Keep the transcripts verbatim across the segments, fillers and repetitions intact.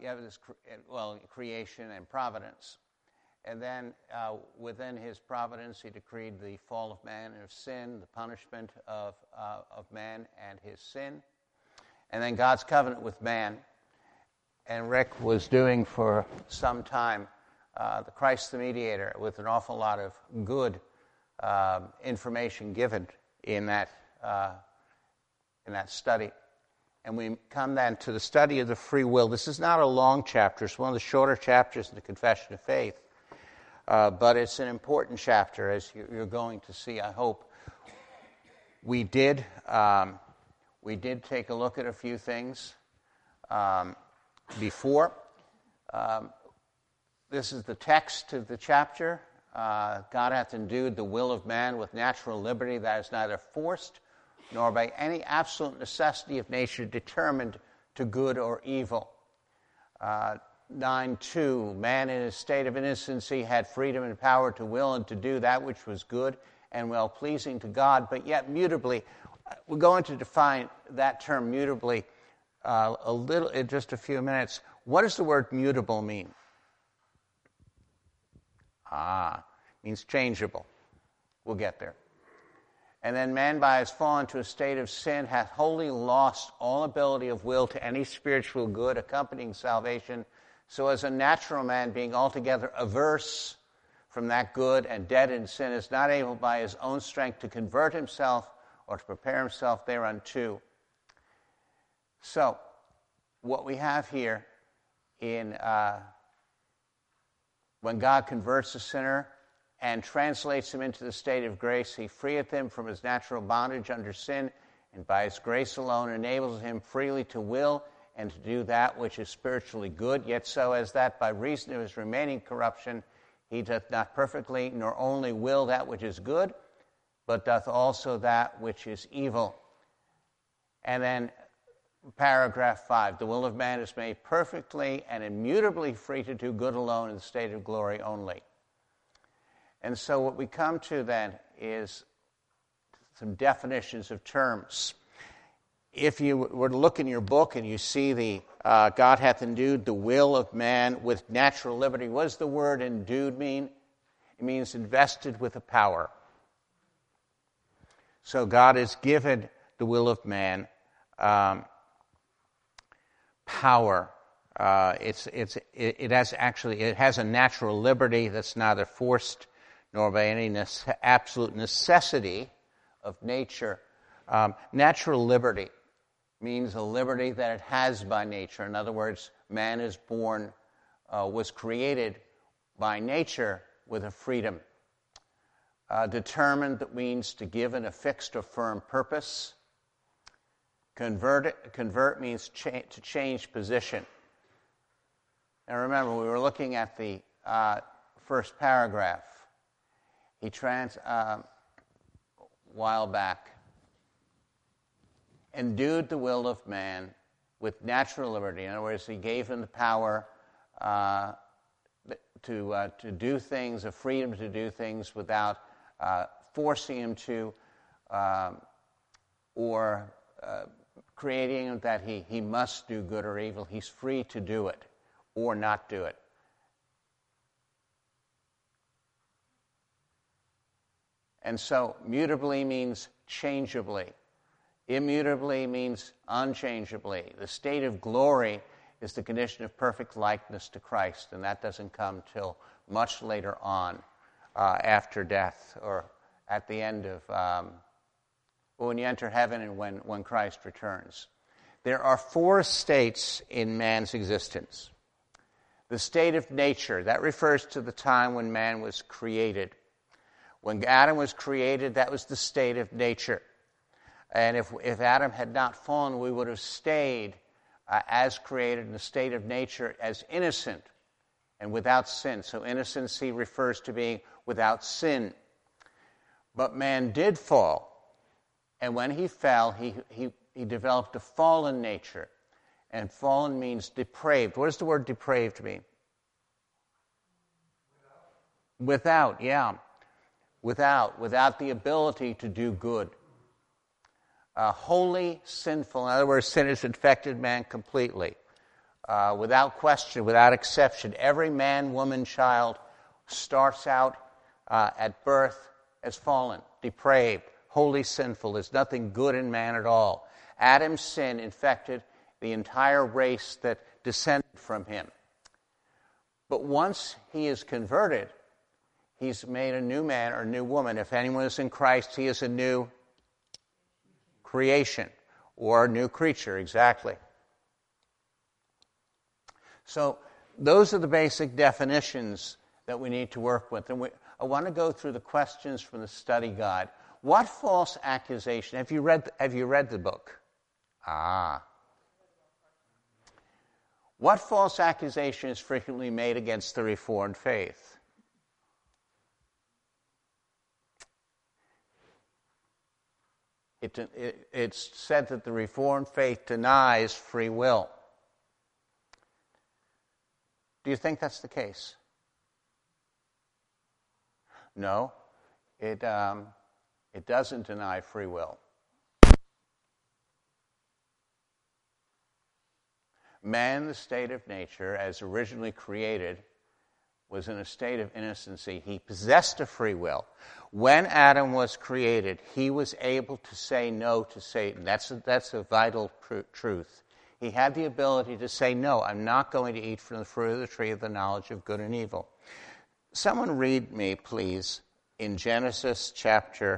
you have this, well, creation and providence. And then uh, within his providence, he decreed the fall of man and of sin, the punishment of, uh, of man and his sin. And then God's covenant with man. And Rick was doing for some time uh, the Christ the Mediator, with an awful lot of good uh, information given in that uh, in that study. And we come then to the study of the free will. This is not a long chapter. It's one of the shorter chapters in the Confession of Faith. Uh, but it's an important chapter, as you're going to see, I hope. We did um, we did take a look at a few things um, before. Um, this is the text of the chapter. Uh, God hath endued the will of man with natural liberty that is neither forced nor by any absolute necessity of nature determined to good or evil. Uh, nine two, man in his state of innocency had freedom and power to will and to do that which was good and well-pleasing to God, but yet mutably. We're going to define that term mutably uh, a little in just a few minutes. What does the word mutable mean? Ah, means changeable. We'll get there. And then man, by his fall into a state of sin, hath wholly lost all ability of will to any spiritual good accompanying salvation, so as a natural man, being altogether averse from that good and dead in sin, is not able by his own strength to convert himself or to prepare himself thereunto. So, what we have here in uh, when God converts a sinner and translates him into the state of grace, he freeth him from his natural bondage under sin, and by his grace alone enables him freely to will and to do that which is spiritually good, yet so as that by reason of his remaining corruption he doth not perfectly nor only will that which is good, but doth also that which is evil. And then paragraph five, the will of man is made perfectly and immutably free to do good alone in the state of glory only. And so what we come to then is some definitions of terms. If you were to look in your book and you see the uh, God hath endued the will of man with natural liberty, what does the word endued mean? It means invested with a power. So God has given the will of man um, power. Uh, it's it's it, it has actually it has a natural liberty that's neither forced nor by any nece- absolute necessity of nature. Um, natural liberty means a liberty that it has by nature. In other words, man is born, uh, was created by nature with a freedom. Uh, determined, that means to give in a fixed or firm purpose. Convert, convert means cha- to change position. Now remember, we were looking at the uh, first paragraph. He trans, uh, a while back, endued the will of man with natural liberty. In other words, he gave him the power uh, to uh, to do things, a freedom to do things without uh, forcing him to, um, or uh, creating him that he, he must do good or evil. He's free to do it or not do it. And so, mutably means changeably. Immutably means unchangeably. The state of glory is the condition of perfect likeness to Christ, and that doesn't come till much later on, uh, after death, or at the end of, um, when you enter heaven and when, when Christ returns. There are four states in man's existence. The state of nature, that refers to the time when man was created. When Adam was created, that was the state of nature. And if if Adam had not fallen, we would have stayed uh, as created in the state of nature as innocent and without sin. So innocency refers to being without sin. But man did fall. And when he fell, he, he, he developed a fallen nature. And fallen means depraved. What does the word depraved mean? Without, yeah. Without, without the ability to do good. Uh, wholly sinful. In other words, sin has infected man completely. uh, without question, without exception. Every man, woman, child starts out uh, at birth as fallen, depraved, wholly sinful. There's nothing good in man at all. Adam's sin infected the entire race that descended from him. But once he is converted, he's made a new man or new woman. If anyone is in Christ, he is a new creation or a new creature, exactly. So those are the basic definitions that we need to work with. And we, I want to go through the questions from the study guide. What false accusation? Have you read, have you read the book? Ah. What false accusation is frequently made against the Reformed faith? It, it, it's said that the Reformed faith denies free will. Do you think that's the case? No, it, um, it doesn't deny free will. Man, the state of nature, as originally created, was in a state of innocency. He possessed a free will. When Adam was created, he was able to say no to Satan. That's a, that's a vital pr- truth. He had the ability to say, no, I'm not going to eat from the fruit of the tree of the knowledge of good and evil. Someone read me, please, in Genesis chapter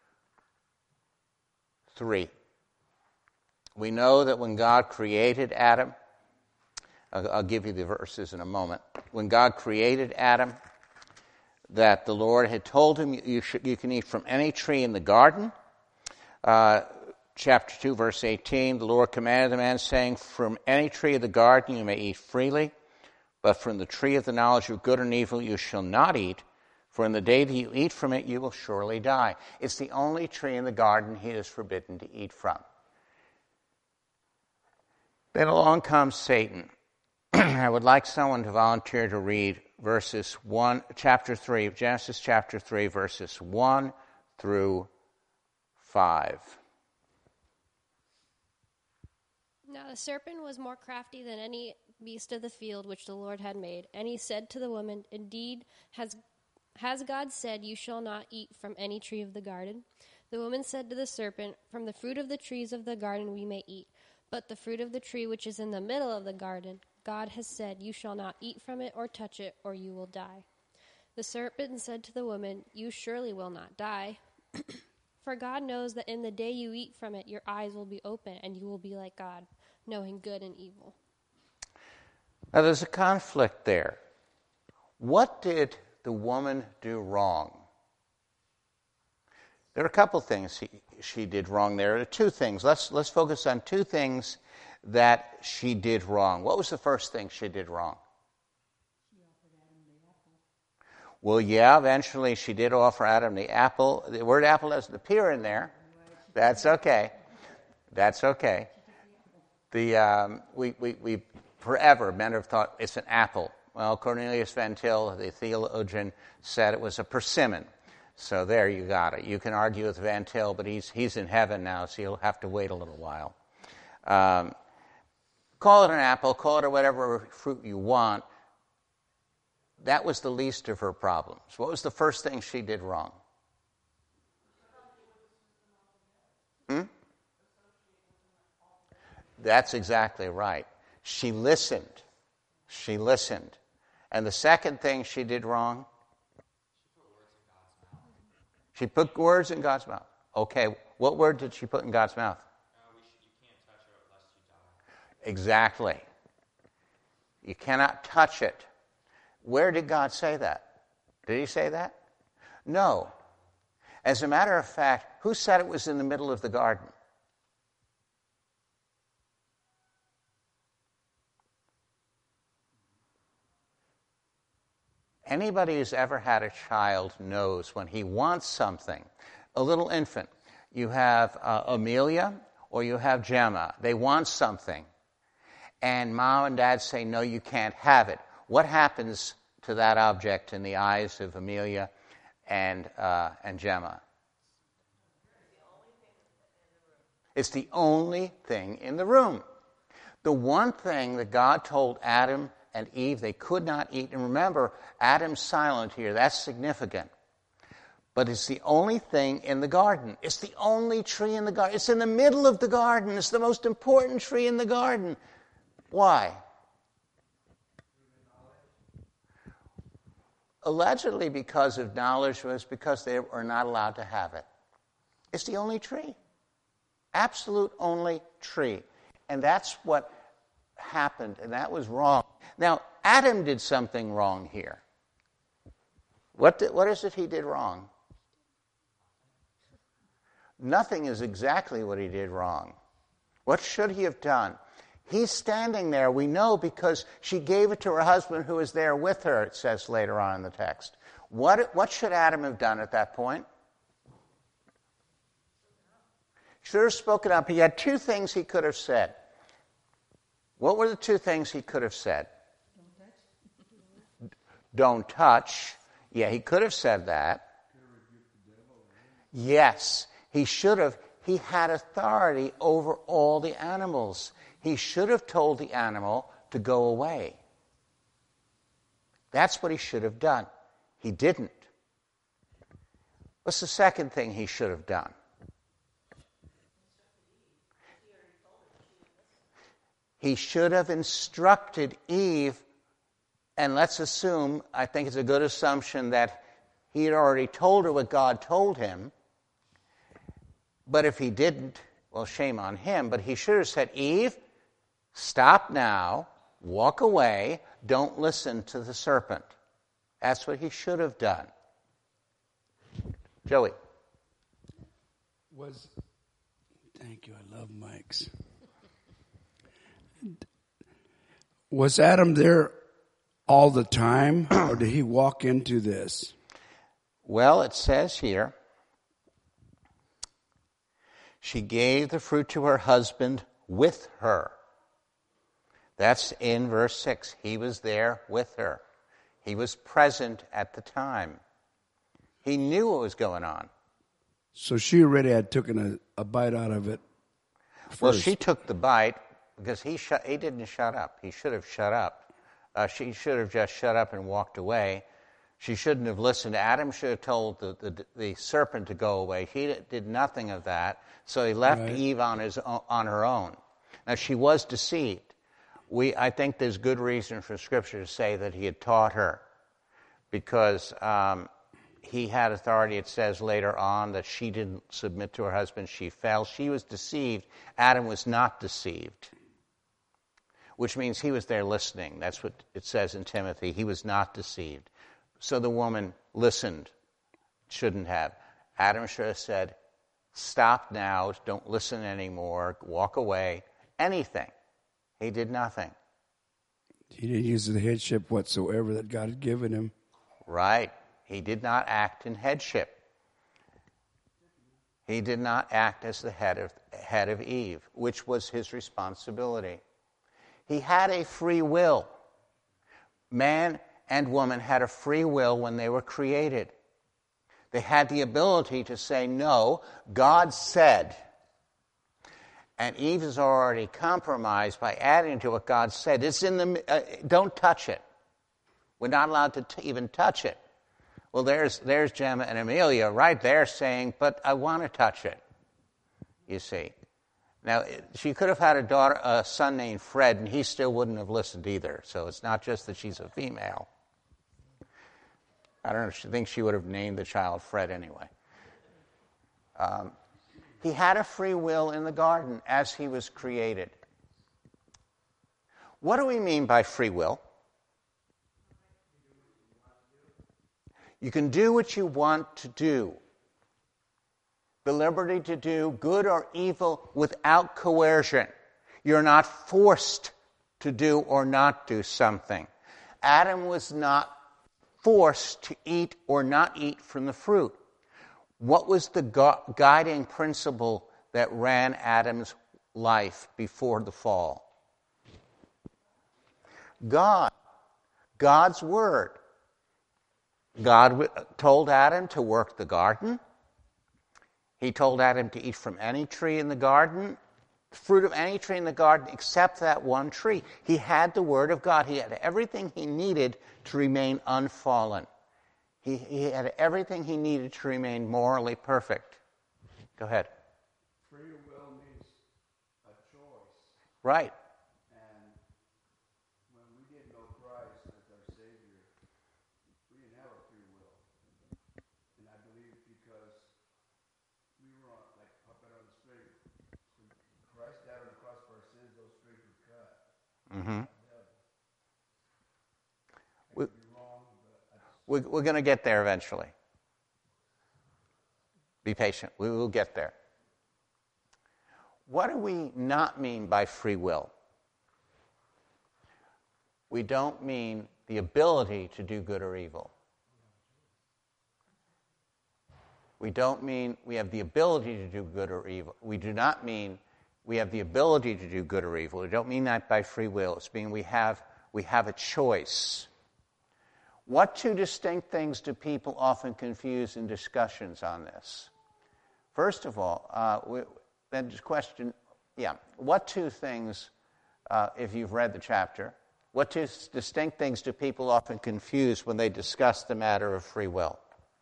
three. We know that when God created Adam, I'll, I'll give you the verses in a moment. When God created Adam, that the Lord had told him, you, should, you can eat from any tree in the garden. Uh, chapter two, verse eighteen, the Lord commanded the man, saying, from any tree of the garden you may eat freely, but from the tree of the knowledge of good and evil you shall not eat, for in the day that you eat from it you will surely die. It's the only tree in the garden he is forbidden to eat from. Then along comes Satan. I would like someone to volunteer to read verses one, chapter three, Genesis chapter three, verses one through five. Now the serpent was more crafty than any beast of the field which the Lord had made. And he said to the woman, indeed, has, has God said, you shall not eat from any tree of the garden? The woman said to the serpent, from the fruit of the trees of the garden we may eat. But the fruit of the tree which is in the middle of the garden, God has said, you shall not eat from it or touch it, or you will die. The serpent said to the woman, you surely will not die. For God knows that in the day you eat from it, your eyes will be open, and you will be like God, knowing good and evil. Now there's a conflict there. What did the woman do wrong? There are a couple things she, she did wrong there. There are two things. Let's, let's focus on two things that she did wrong. What was the first thing she did wrong? She offered Adam the apple. Well, yeah, eventually she did offer Adam the apple. The word apple doesn't appear in there. That's okay. That's okay. The um, we, we, we forever men have thought it's an apple. Well, Cornelius Van Til, the theologian, said it was a persimmon. So there, you got it. You can argue with Van Til, but he's he's in heaven now, so you'll have to wait a little while. Um, call it an apple, call it whatever fruit you want. That was the least of her problems. What was the first thing she did wrong? Hmm? That's exactly right. She listened. She listened. And the second thing she did wrong? She put words in God's mouth. Okay, what word did she put in God's mouth? Uh, we should, you can't touch it lest you die. Exactly. You cannot touch it. Where did God say that? Did he say that? No. As a matter of fact, who said it was in the middle of the garden? Anybody who's ever had a child knows when he wants something. A little infant. You have uh, Amelia or you have Gemma. They want something. And mom and dad say, no, you can't have it. What happens to that object in the eyes of Amelia and, uh, and Gemma? It's the only thing in the room. The one thing that God told Adam and Eve they could not eat, and remember, Adam's silent here, that's significant. But it's the only thing in the garden. It's the only tree in the garden. It's in the middle of the garden. It's the most important tree in the garden. Why? Allegedly because of knowledge, was because they were not allowed to have it. It's the only tree. Absolute only tree. And that's what happened, and that was wrong. Now, Adam did something wrong here. What, did, what is it he did wrong? Nothing is exactly what he did wrong. What should he have done? He's standing there, we know, because she gave it to her husband who was there with her, it says later on in the text. What, what should Adam have done at that point? He should have spoken up. He had two things he could have said. What were the two things he could have said? Don't touch. Don't touch. Yeah, he could have said that. Yes, he should have. He had authority over all the animals. He should have told the animal to go away. That's what he should have done. He didn't. What's the second thing he should have done? He should have instructed Eve, and let's assume, I think it's a good assumption that he had already told her what God told him. But if he didn't, well, shame on him. But he should have said, Eve, stop now, walk away, don't listen to the serpent. That's what he should have done. Joey. Was, thank you, I love mics. Was Adam there all the time, or did he walk into this? Well, it says here, she gave the fruit to her husband with her. That's in verse six. He was there with her. He was present at the time. He knew what was going on. So she already had taken a, a bite out of it first. Well, she took the bite because he shut, he didn't shut up. He should have shut up. Uh, she should have just shut up and walked away. She shouldn't have listened. Adam should have told the, the, the serpent to go away. He did nothing of that, so he left right. Eve on his on her own. Now, she was deceived. We, I think there's good reason for Scripture to say that he had taught her, because um, he had authority. It says later on that she didn't submit to her husband. She fell. She was deceived. Adam was not deceived, which means he was there listening. That's what it says in Timothy. He was not deceived. So the woman listened. Shouldn't have. Adam should have said, stop now, don't listen anymore, walk away, anything. He did nothing. He didn't use the headship whatsoever that God had given him. Right. He did not act in headship. He did not act as the head of, head of Eve, which was his responsibility. He had a free will. Man and woman had a free will when they were created. They had the ability to say, no, God said. And Eve is already compromised by adding to what God said. It's in the, uh, don't touch it. We're not allowed to t- even touch it. Well, there's, there's Gemma and Amelia right there saying, but I want to touch it, you see. Now, she could have had a daughter, a son named Fred, and he still wouldn't have listened either. So it's not just that she's a female. I don't know, she thinks she would have named the child Fred anyway. Um, he had a free will in the garden as he was created. What do we mean by free will? You can do what you want to do. The liberty to do good or evil without coercion. You're not forced to do or not do something. Adam was not forced to eat or not eat from the fruit. What was the gu- guiding principle that ran Adam's life before the fall? God. God's word. God w- told Adam to work the garden. He told Adam to eat from any tree in the garden, fruit of any tree in the garden except that one tree. He had the Word of God. He had everything he needed to remain unfallen. He, he had everything he needed to remain morally perfect. Go ahead. Free will means a choice. Right. And when we didn't know Christ as our Savior, we didn't have a free will. And I believe because we were on, like puppet on the string. When Christ died on the cross for our sins, those strings were cut. Mm-hmm. I could be wrong, but I just, We're, we're going to get there eventually. Be patient. We will get there. What do we not mean by free will? We don't mean the ability to do good or evil. We don't mean we have the ability to do good or evil. We do not mean we have the ability to do good or evil. We don't mean that by free will. It's mean we have we have a choice. What two distinct things do people often confuse in discussions on this? First of all, uh, we, then just question, yeah, what two things, uh, if you've read the chapter, what two distinct things do people often confuse when they discuss the matter of free will?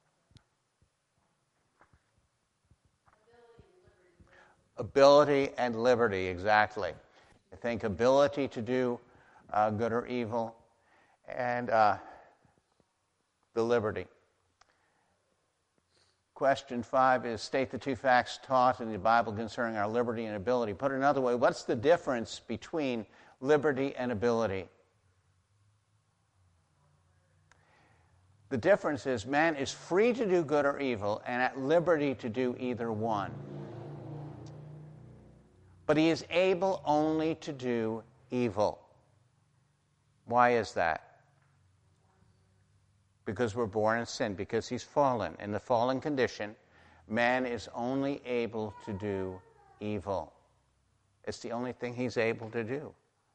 Ability and liberty, exactly. I think ability to do uh, good or evil and uh, the liberty. Question five is, state the two facts taught in the Bible concerning our liberty and ability. Put another way, what's the difference between liberty and ability? The difference is man is free to do good or evil and at liberty to do either one. But he is able only to do evil. Why is that? Because we're born in sin, because he's fallen. In the fallen condition, man is only able to do evil. It's the only thing he's able to do.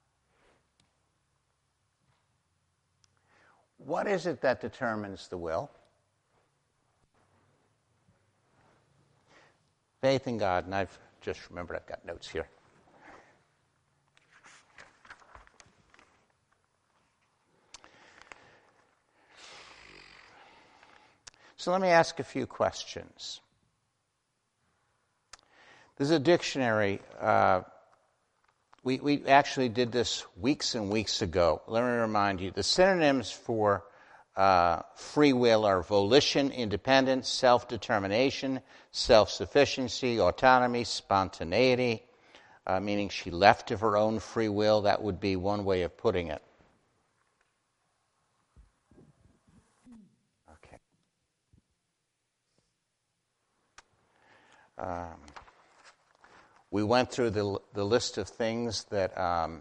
What is it that determines the will? Faith in God, and I've just remembered I've got notes here. So let me ask a few questions. There's a dictionary. Uh, we, we actually did this weeks and weeks ago. Let me remind you, the synonyms for uh, free will are volition, independence, self-determination, self-sufficiency, autonomy, spontaneity, uh, meaning she left of her own free will. That would be one way of putting it. Okay. Um, we went through the, the list of things that um,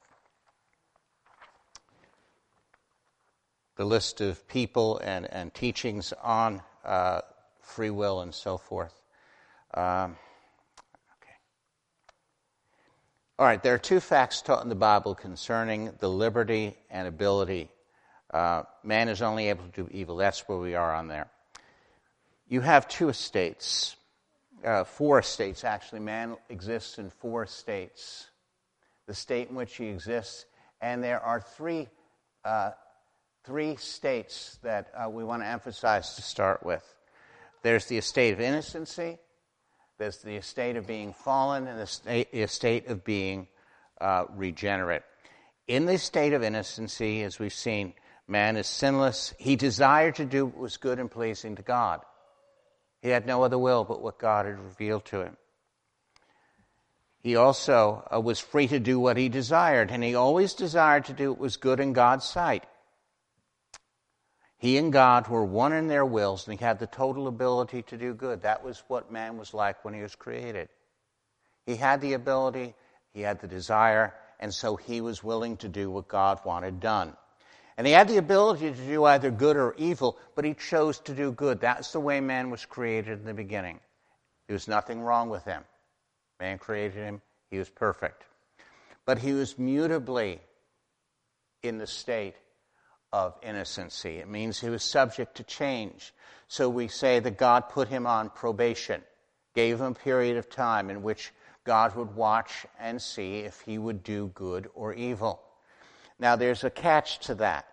the list of people and, and teachings on uh, free will and so forth. Um, okay. All right, there are two facts taught in the Bible concerning the liberty and ability. Uh, man is only able to do evil. That's where we are on there. You have two estates. Uh, four states, actually. Man exists in four states. The state in which he exists. And there are three uh, three states that uh, we want to emphasize to start with. There's the estate of innocency, there's the estate of being fallen, and the, state, the estate of being uh, regenerate. In the state of innocency, as we've seen, man is sinless. He desired to do what was good and pleasing to God. He had no other will but what God had revealed to him. He also uh, was free to do what he desired, and he always desired to do what was good in God's sight. He and God were one in their wills, and he had the total ability to do good. That was what man was like when he was created. He had the ability, he had the desire, and so he was willing to do what God wanted done. And he had the ability to do either good or evil, but he chose to do good. That's the way man was created in the beginning. There was nothing wrong with him. Man created him. He was perfect. But he was mutably in the state of innocency. It means he was subject to change. So we say that God put him on probation, gave him a period of time in which God would watch and see if he would do good or evil. Now, there's a catch to that.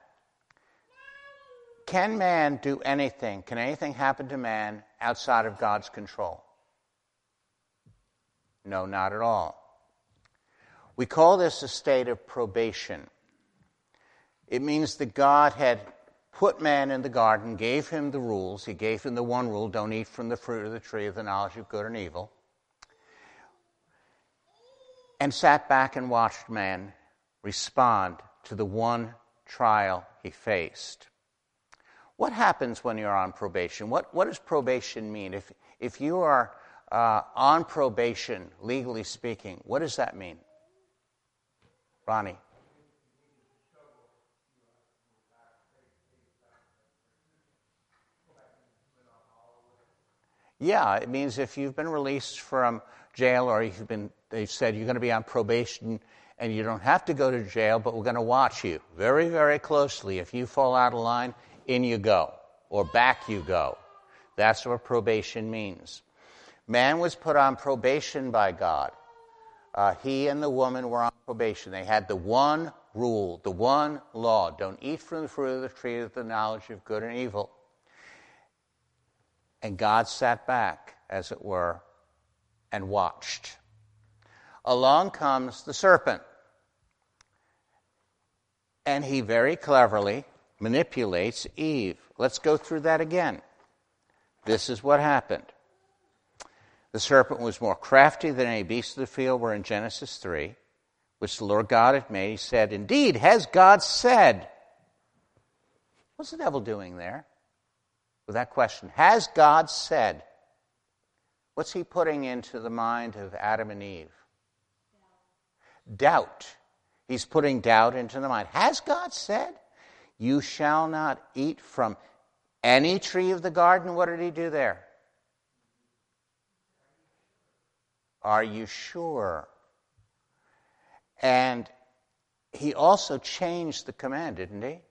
Can man do anything? Can anything happen to man outside of God's control? No, not at all. We call this a state of probation. It means that God had put man in the garden, gave him the rules. He gave him the one rule, don't eat from the fruit of the tree of the knowledge of good and evil. And sat back and watched man respond to the one trial he faced. What happens when you're on probation? What, what does probation mean? If, if you are uh, on probation, legally speaking, what does that mean? Ronnie? Yeah, it means if you've been released from jail or you've been, they've said you're going to be on probation and you don't have to go to jail, but we're going to watch you very, very closely. If you fall out of line, in you go, or back you go. That's what probation means. Man was put on probation by God. Uh, he and the woman were on probation. They had the one rule, the one law. Don't eat from the fruit of the tree of the knowledge of good and evil. And God sat back, as it were, and watched. Along comes the serpent. And he very cleverly manipulates Eve. Let's go through that again. This is what happened. The serpent was more crafty than any beast of the field were in Genesis three, which the Lord God had made. He said, indeed, has God said. What's the devil doing there with that question? Has God said? What's he putting into the mind of Adam and Eve? Doubt. Doubt. He's putting doubt into the mind. Has God said? You shall not eat from any tree of the garden. What did he do there? Are you sure? And he also changed the command, didn't he?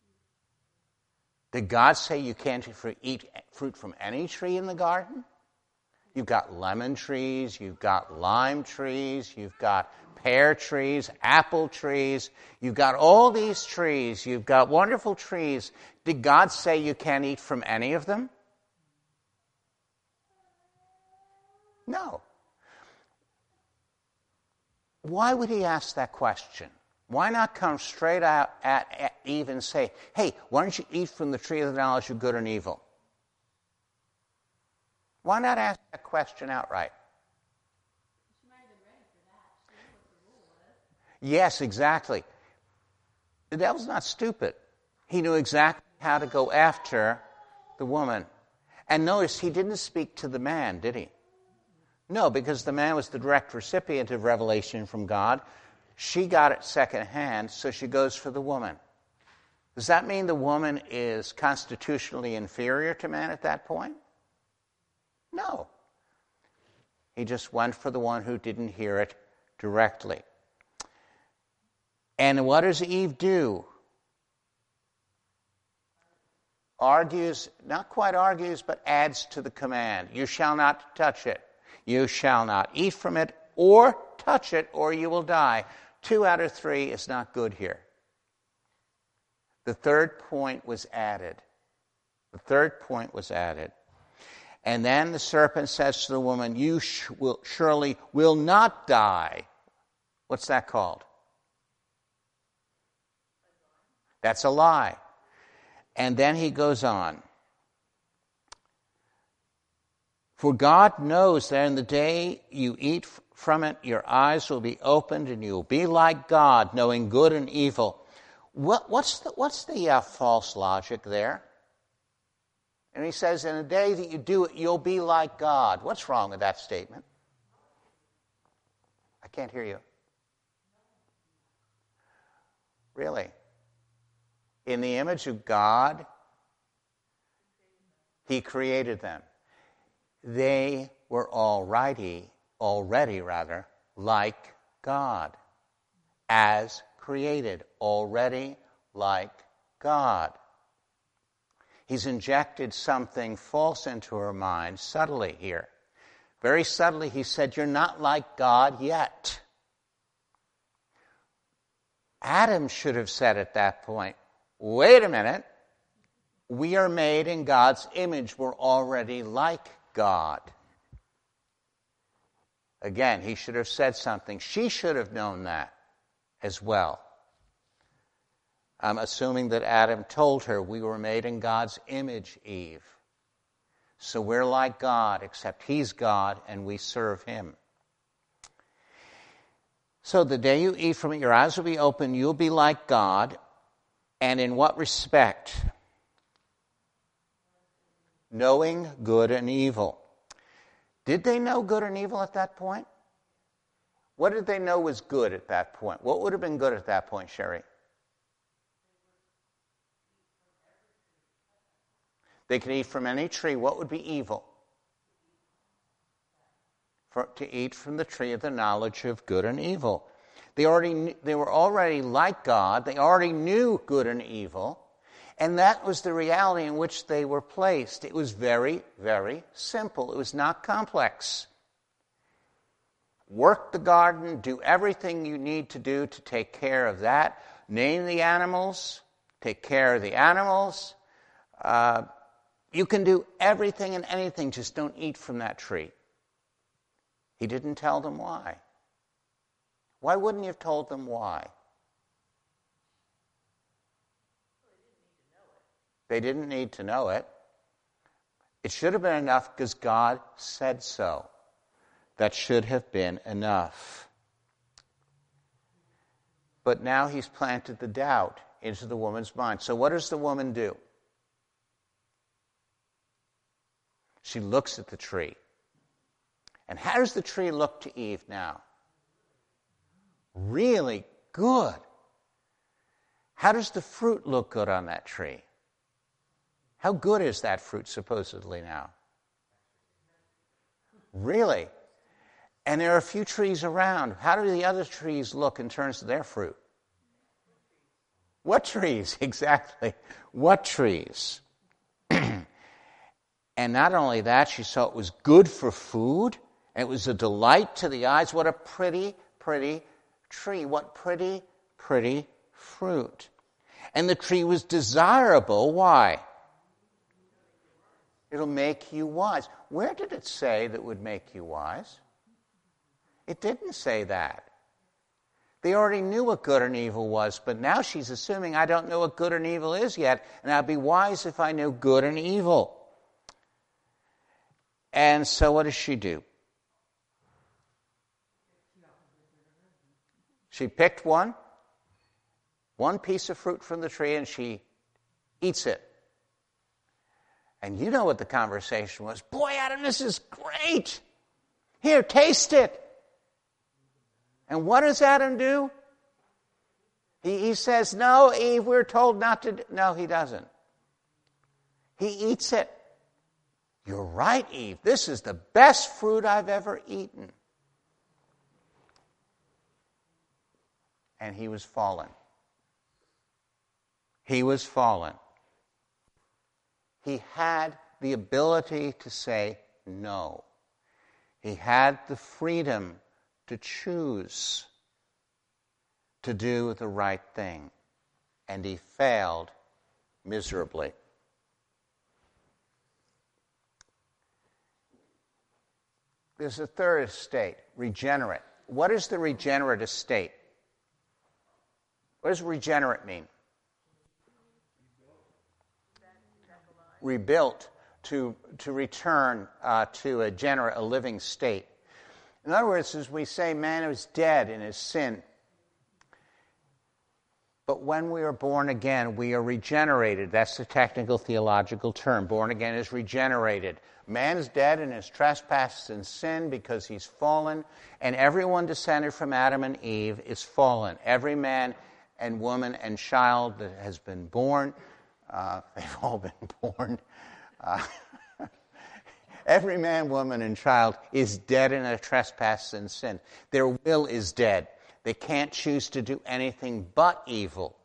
Did God say you can't eat fruit from any tree in the garden? You've got lemon trees, you've got lime trees, you've got pear trees, apple trees. You've got all these trees. You've got wonderful trees. Did God say you can't eat from any of them? No. Why would he ask that question? Why not come straight out at, at Eve and say, hey, why don't you eat from the tree of the knowledge of good and evil? Why not ask that question outright? Yes, exactly. The devil's not stupid. He knew exactly how to go after the woman. And notice, he didn't speak to the man, did he? No, because the man was the direct recipient of revelation from God. She got it secondhand, so she goes for the woman. Does that mean the woman is constitutionally inferior to man at that point? No. He just went for the one who didn't hear it directly. And what does Eve do? Argues, not quite argues, but adds to the command. You shall not touch it. You shall not eat from it or touch it, or you will die. Two out of three is not good here. The third point was added. The third point was added. And then the serpent says to the woman, you sh- will, surely will not die. What's that called? That's a lie. And then he goes on. For God knows that in the day you eat from it, your eyes will be opened and you will be like God, knowing good and evil. What, what's the, what's the uh, false logic there? And he says, in the day that you do it, you'll be like God. What's wrong with that statement? I can't hear you. Really? In the image of God, he created them. They were already, already rather, like God, as created, already like God. He's injected something false into her mind subtly here. Very subtly, he said, you're not like God yet. Adam should have said at that point, wait a minute, we are made in God's image. We're already like God. Again, he should have said something. She should have known that as well. I'm assuming that Adam told her, we were made in God's image, Eve. So we're like God, except he's God and we serve him. So the day you eat from it, your eyes will be open, you'll be like God. And in what respect? Knowing good and evil. Did they know good and evil at that point? What did they know was good at that point? What would have been good at that point, Sherry? They could eat from any tree. What would be evil? For, to eat from the tree of the knowledge of good and evil. They already they were already like God. They already knew good and evil. And that was the reality in which they were placed. It was very, very simple. It was not complex. Work the garden, do everything you need to do to take care of that. Name the animals, take care of the animals. Uh, you can do everything and anything, just don't eat from that tree. He didn't tell them why. Why wouldn't he have told them why? They didn't need to know it. It should have been enough because God said so. That should have been enough. But now he's planted the doubt into the woman's mind. So what does the woman do? She looks at the tree. And how does the tree look to Eve now? Really good. How does the fruit look good on that tree? How good is that fruit supposedly now? Really? And there are a few trees around. How do the other trees look in terms of their fruit? What trees? Exactly. What trees? And not only that, she saw it was good for food. It was a delight to the eyes. What a pretty, pretty tree. What pretty, pretty fruit. And the tree was desirable. Why? It'll make you wise. Where did it say that would make you wise? It didn't say that. They already knew what good and evil was, but now she's assuming I don't know what good and evil is yet, and I'd be wise if I knew good and evil. And so what does she do? She picked one, one piece of fruit from the tree, and she eats it. And you know what the conversation was. Boy, Adam, this is great. Here, taste it. And what does Adam do? He, he says, no, Eve, we're told not to do. No, he doesn't. He eats it. You're right, Eve. This is the best fruit I've ever eaten. And he was fallen. He was fallen. He had the ability to say no. He had the freedom to choose to do the right thing. And he failed miserably. There's a third estate, regenerate. What is the regenerate estate? What does regenerate mean? Rebuilt, to, to return uh, to a generate, a living state. In other words, as we say, man was dead in his sin. But when we are born again, we are regenerated. That's the technical theological term. Born again is regenerated. Man is dead in his trespasses and sin because he's fallen, and everyone descended from Adam and Eve is fallen. Every man and woman and child that has been born, uh, they've all been born. Uh, every man, woman, and child is dead in their trespasses and sin. Their will is dead. They can't choose to do anything but evil.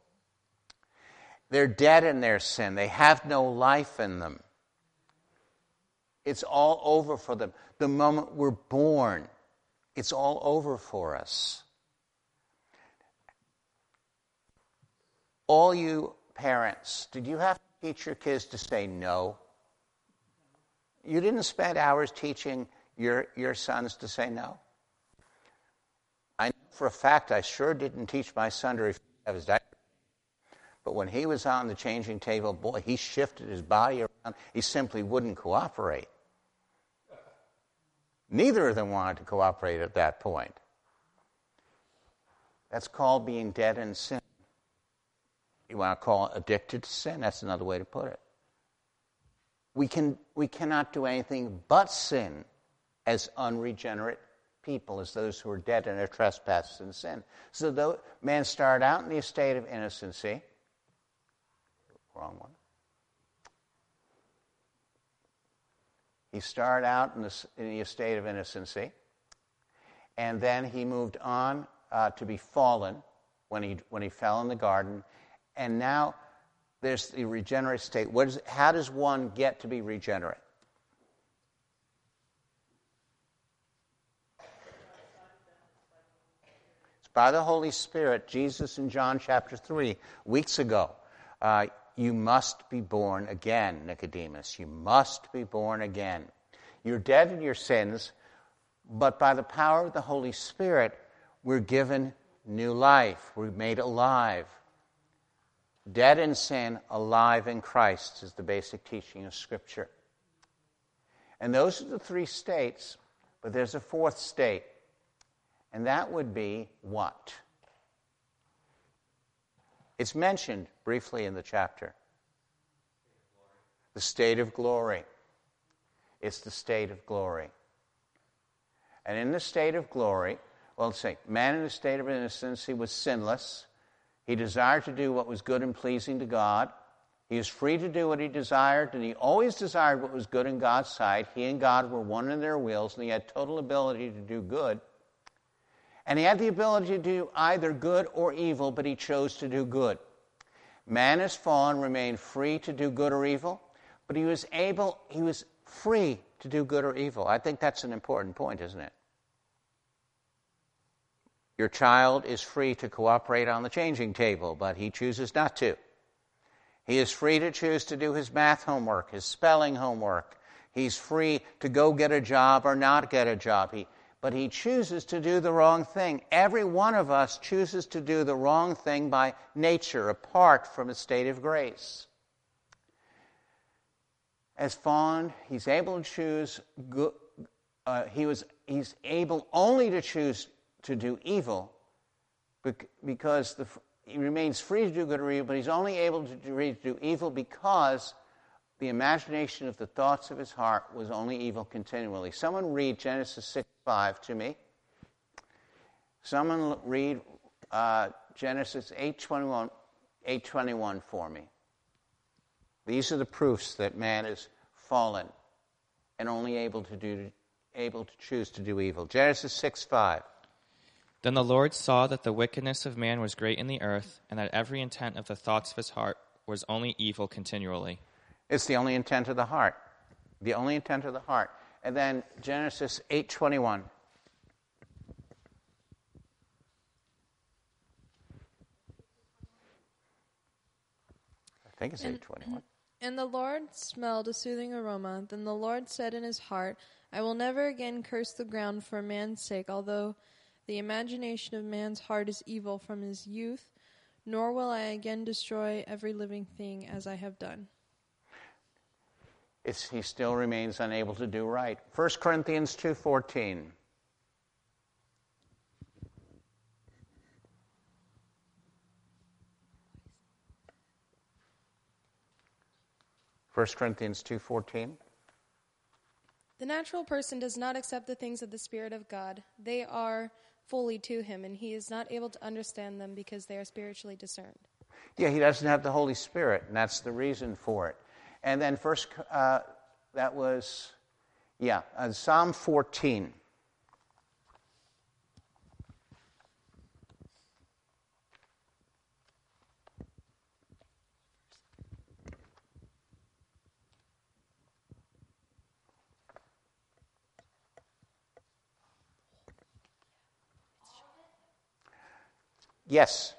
They're dead in their sin. They have no life in them. It's all over for them. The moment we're born, it's all over for us. All you parents, did you have to teach your kids to say no? You didn't spend hours teaching your, your sons to say no? I know for a fact I sure didn't teach my son to refuse to have his diaper. But when he was on the changing table, boy, he shifted his body around. He simply wouldn't cooperate. Neither of them wanted to cooperate at that point. That's called being dead in sin. You want to call it addicted to sin? That's another way to put it. We can we cannot do anything but sin as unregenerate people, as those who are dead in their trespasses and sin. So though man started out in the estate of innocency, wrong one. He started out in the, in the estate of innocency, and then he moved on uh, to be fallen when he when he fell in the garden, and now there's the regenerate state. What is, how does one get to be regenerate? It's by the Holy Spirit. Jesus in John chapter three, weeks ago, uh, you must be born again, Nicodemus. You must be born again. You're dead in your sins, but by the power of the Holy Spirit, we're given new life. We're made alive. Dead in sin, alive in Christ is the basic teaching of Scripture. And those are the three states, but there's a fourth state, and that would be what? It's mentioned briefly in the chapter. The state of glory. It's the state of glory. And in the state of glory, well, let's say, man in the state of innocency was sinless. He desired to do what was good and pleasing to God. He was free to do what he desired, and he always desired what was good in God's sight. He and God were one in their wills, and he had total ability to do good. And he had the ability to do either good or evil, but he chose to do good. Man has fallen, remained free to do good or evil, but he was able, he was free to do good or evil. I think that's an important point, isn't it? Your child is free to cooperate on the changing table, but he chooses not to. He is free to choose to do his math homework, his spelling homework. He's free to go get a job or not get a job. He, but he chooses to do the wrong thing. Every one of us chooses to do the wrong thing by nature, apart from a state of grace. As fallen, he's able to choose good. Uh, he was. He's able only to choose to do evil, because the, he remains free to do good or evil, but he's only able to do, to do evil because the imagination of the thoughts of his heart was only evil continually. Someone read Genesis six five to me. Someone read uh, Genesis eight twenty-one for me. These are the proofs that man is fallen and only able to do able to choose to do evil. Genesis six five. Then the Lord saw that the wickedness of man was great in the earth, and that every intent of the thoughts of his heart was only evil continually. It's the only intent of the heart. The only intent of the heart. And then Genesis eight twenty-one. I think it's eight twenty-one. And the Lord smelled a soothing aroma. Then the Lord said in his heart, I will never again curse the ground for man's sake, although the imagination of man's heart is evil from his youth, nor will I again destroy every living thing as I have done. It's, he still remains unable to do right. First Corinthians two fourteen. First Corinthians two fourteen. The natural person does not accept the things of the Spirit of God. They are fully to him, and he is not able to understand them because they are spiritually discerned. Yeah, he doesn't have the Holy Spirit, and that's the reason for it. And then first, uh, that was, yeah, uh, Psalm fourteen. Yes.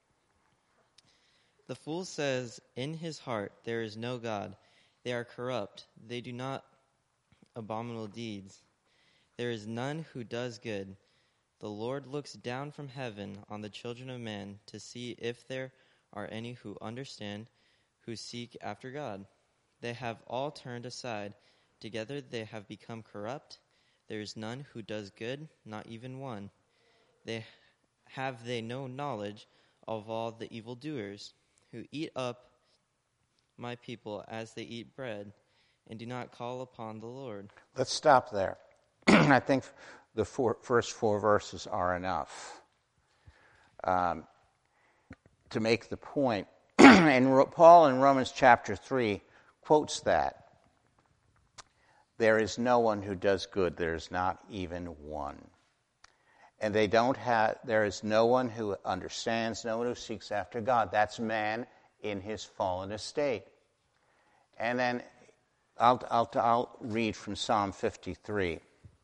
The fool says in his heart, there is no God. They are corrupt. They do not abominable deeds. There is none who does good. The Lord looks down from heaven on the children of men to see if there are any who understand, who seek after God. They have all turned aside. Together they have become corrupt. There is none who does good, not even one. They have they no knowledge of all the evildoers, who eat up my people as they eat bread, and do not call upon the Lord. Let's stop there. I think the four, first four verses are enough um, to make the point. And Paul in Romans chapter three quotes that. There is no one who does good. There is not even one. And they don't have, there is no one who understands, no one who seeks after God. That's man in his fallen estate. And then I'll, I'll, I'll read from Psalm fifty-three.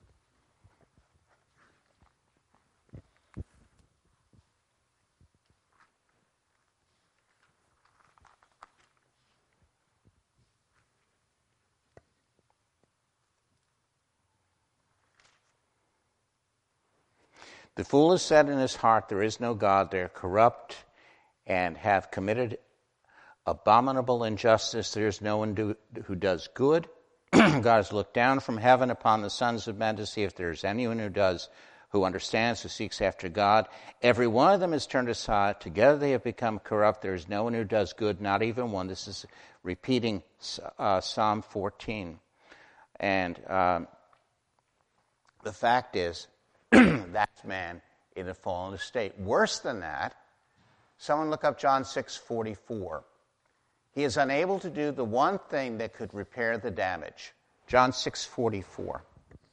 The fool has said in his heart, there is no God. They are corrupt and have committed abominable injustice. There is no one do, who does good. God has looked down from heaven upon the sons of men to see if there is anyone who does, who understands, who seeks after God. Every one of them is turned aside. Together they have become corrupt. There is no one who does good, not even one. This is repeating uh, Psalm fourteen. And um, the fact is, that's man in a fallen estate. Worse than that, someone look up John six forty-four. He is unable to do the one thing that could repair the damage. John six forty-four.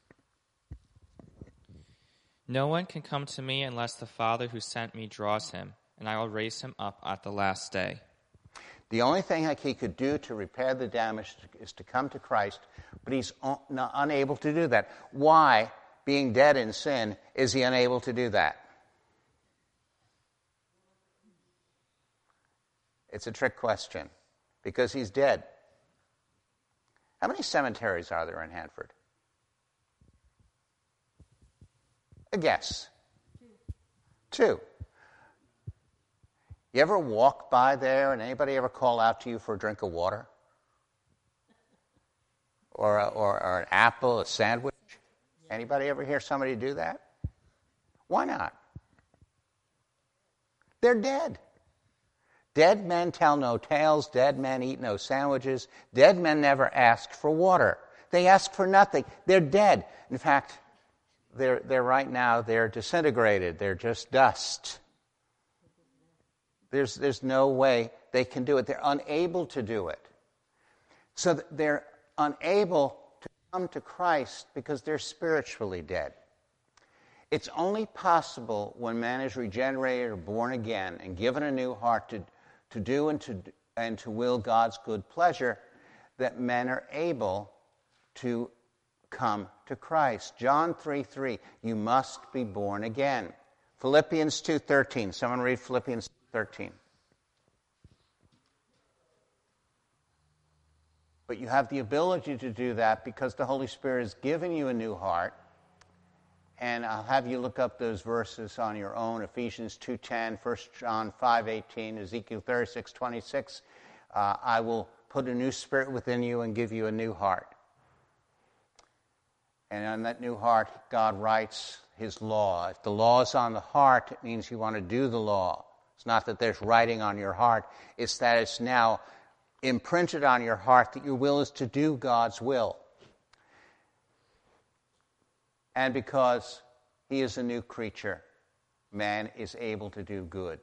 No one can come to me unless the Father who sent me draws him, and I will raise him up at the last day. The only thing that he could do to repair the damage is to come to Christ, but he's un- unable to do that. Why? Being dead in sin, is he unable to do that? It's a trick question, because he's dead. How many cemeteries are there in Hanford? A guess. Two. Two. You ever walk by there and anybody ever call out to you for a drink of water? Or, a, or, or an apple, a sandwich? Anybody ever hear somebody do that? Why not? They're dead. Dead men tell no tales. Dead men eat no sandwiches. Dead men never ask for water. They ask for nothing. They're dead. In fact, they're, they're right now, they're disintegrated. They're just dust. There's, there's no way they can do it. They're unable to do it. So they're unable to come to Christ because they're spiritually dead. It's only possible when man is regenerated or born again and given a new heart to, to do and to, and to will God's good pleasure that men are able to come to Christ. John three three, you must be born again. Philippians two thirteen, someone read Philippians thirteen. But you have the ability to do that because the Holy Spirit has given you a new heart. And I'll have you look up those verses on your own. Ephesians two ten, First John five eighteen, Ezekiel thirty-six twenty-six. Uh, I will put a new spirit within you and give you a new heart. And on that new heart, God writes his law. If the law is on the heart, it means you want to do the law. It's not that there's writing on your heart. It's that it's now imprinted on your heart that your will is to do God's will. And because he is a new creature, man is able to do good.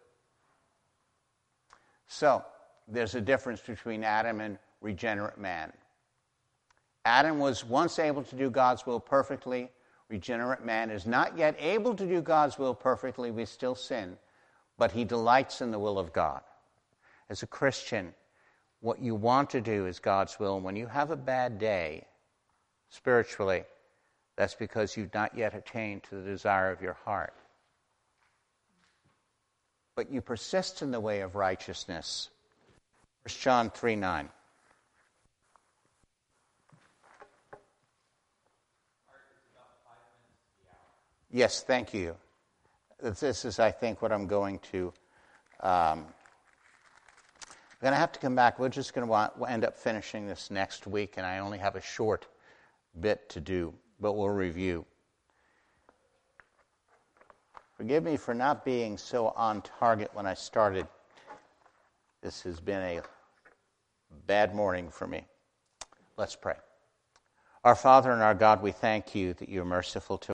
So, there's a difference between Adam and regenerate man. Adam was once able to do God's will perfectly. Regenerate man is not yet able to do God's will perfectly. We still sin, but he delights in the will of God. As a Christian, what you want to do is God's will. And when you have a bad day, spiritually, that's because you've not yet attained to the desire of your heart. but you persist in the way of righteousness. First John three nine. Yes, thank you. This is, I think, what I'm going to... Um, I'm going to have to come back. We're just going to we'll end up finishing this next week, and I only have a short bit to do, but we'll review. Forgive me for not being so on target when I started. This has been a bad morning for me. Let's pray. Our Father and our God, we thank you that you are merciful to